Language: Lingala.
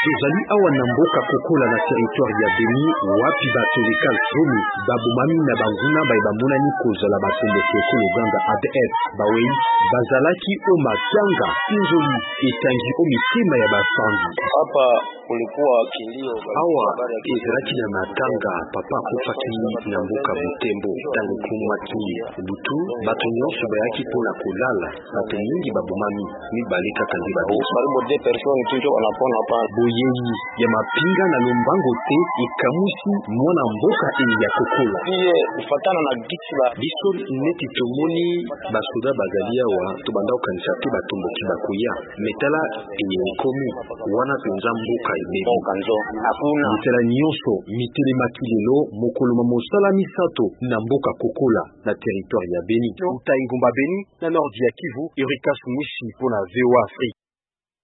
Tozali awa na mboka kokola na territoire ya Beni wapi batolika zomi babomami na banguna bamonani kozala batomboki ekolo Uganda ADF bawei bazalaki o matanga inzoli etangi o mitima ya bafandi. Hapa kulikuwa kilio awa ezalaki na matanga papa kufaki na mboka Butembo tango kumaki butu bato nyonso bayaki mpona kolala bato mingi babomami mibalika kandi karibu 2 personnes tujo wanapona hapa. Boyei ya mapinga na lombango te ikamusi mwana mboka ya kokola iye ufatana na gitla biso neti tomoni basoda bazalia wa tobanda okanisa te batomboki bakoya metala komi wana penza mboka imebi kanzo hakuna metala nyonso mitele makilelo mokolo mosala misato na mboka kokola na territoire ya Beni uta ingumba Beni na nord ya Kivu Erika Sumushi pona VOA Afrique.